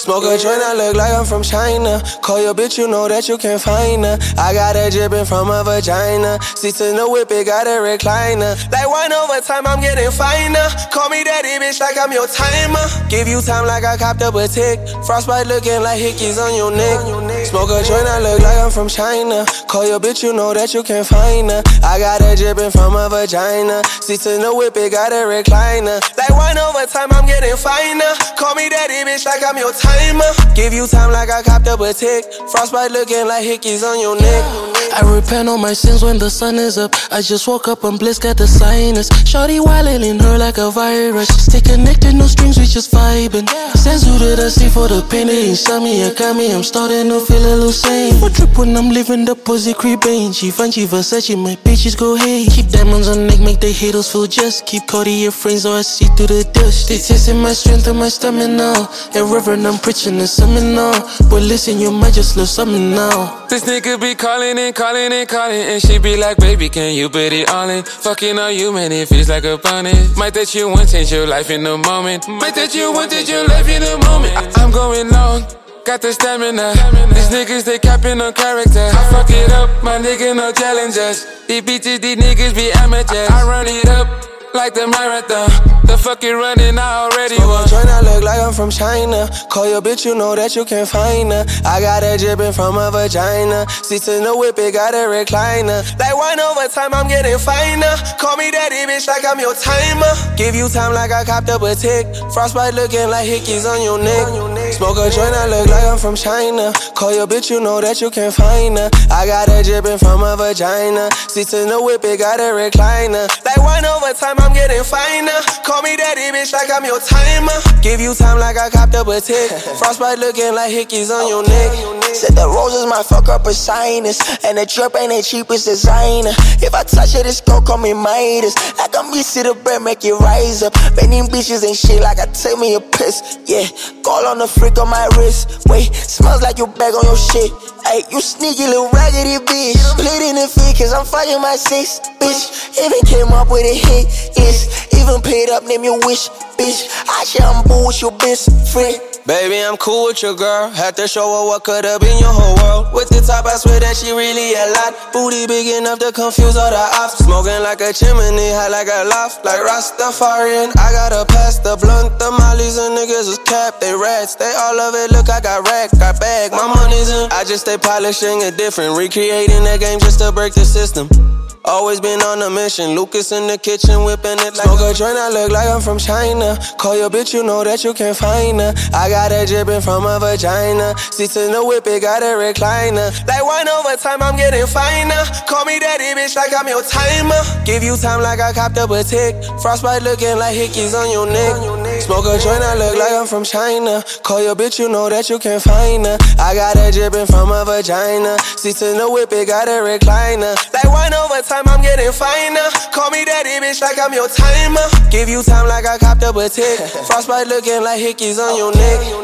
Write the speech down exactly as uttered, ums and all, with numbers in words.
Smoke a joint, I look like I'm from China. Call your bitch, you know that you can find her. I got her dripping from a vagina. Seats in the whip, it got a recliner. Like wine over time, I'm getting finer. Call me daddy, bitch, like I'm your timer. Give you time like I copped up a tick. Frostbite looking like hickeys on your neck. Smoke a joint, I look like I'm from China. Call your bitch, you know that you can find her. I got her dripping from a vagina. Seats in the whip, it got a recliner. Like wine over time, I'm getting finer. Call me daddy, bitch, like I'm your timer. Give you time like I copped up a tick. Frostbite looking like hickeys on your neck. I repent on my sins when the sun is up. I just woke up and bliss got the sinus. Shorty wildin' in her like a virus. Stay connected, no strings, we just vibing. Senzu to the sea for the pain. They inside me, I got me, I'm starting to feel a little sane. What trip when I'm living the pussy creeping. She Givenchy, Versace, my bitches go hey. Keep diamonds on neck, make the haters feel just. Keep Cartier frames so I see through the dust. They testing my strength and my stamina. And Reverend, I'm preaching a seminar. But listen, you might just love something now. This nigga be calling and calling and calling, and she be like, baby, can you put it all in? Fucking on you, man, it feels like a bonus. Might that you want, change your life in a moment. Might that you want, change your life in a moment. I- I'm going long, got the stamina. These niggas, they capping on character. I fuck it up, my nigga, no challengers. These bitches, these niggas be amateurs. I run it up like the marathon. The fucking running, I already won. Smoke a joint, I look like I'm from China. Call your bitch, you know that you can find her. I got her dripping from a vagina. Seats in the whip, it got a recliner. Like wine over time, I'm getting finer. Call me daddy, bitch, like I'm your timer. Give you time like I copped up a tick. Frostbite looking like hickeys on your neck. Smoke a joint, I look like I'm from China. Call your bitch, you know that you can find her. I got her dripping from a vagina. Seats in the whip, it got a recliner. Like wine over time, I'm getting finer. Call me daddy, bitch, like I'm your timer. Give you time like I copped up a tick. Frostbite looking like hickeys on your neck. Said the roses might fuck up a sinus. And the drip ain't the cheapest designer. If I touch it, it's gon' call me Midas. Like I'm used to the bread, make it rise up. Man, them bitches ain't shit like I take me a piss. Yeah, call on the freak on my wrist. Wait, smells like you bag on your shit. Ay, you sneaky little raggedy bitch. Played in the feet cause I'm fucking my six, bitch. Even came up with a hit, yes. Even paid up, name your wish, bitch. I share I'm boo with your best friend. Baby, I'm cool with your girl. Had to show her what could've been your whole world. With the top, I swear that she really a lot. Booty big enough to confuse all the ops. Smoking like a chimney, high like a loft. Like Rastafarian, I gotta pass the blunt. The mollies and niggas is capped, they rats. They all of it, look, I got rack, got bag. My money's in. I just stay polishing it different. Recreating that game just to break the system. Always been on a mission. Lucas in the kitchen whipping it like Smoke a joint, I look like I'm from China. Call your bitch, you know that you can find her. I got her dripping from a vagina. Seats in the whip, it got a recliner. Like wine over time, I'm getting finer. Call me daddy, bitch, like I'm your timer. Give you time like I copped up a tick. Frostbite looking like hickeys on your neck. Smoke a joint, I look like I'm from China. Call your bitch, you know that you can find her. I got her dripping from a vagina. Seats in the whip, it got a recliner. Like wine over time, I'm getting finer. Call me daddy, bitch, like I'm your timer. Give you time like I copped up a tick. Frostbite looking like hickeys on your neck.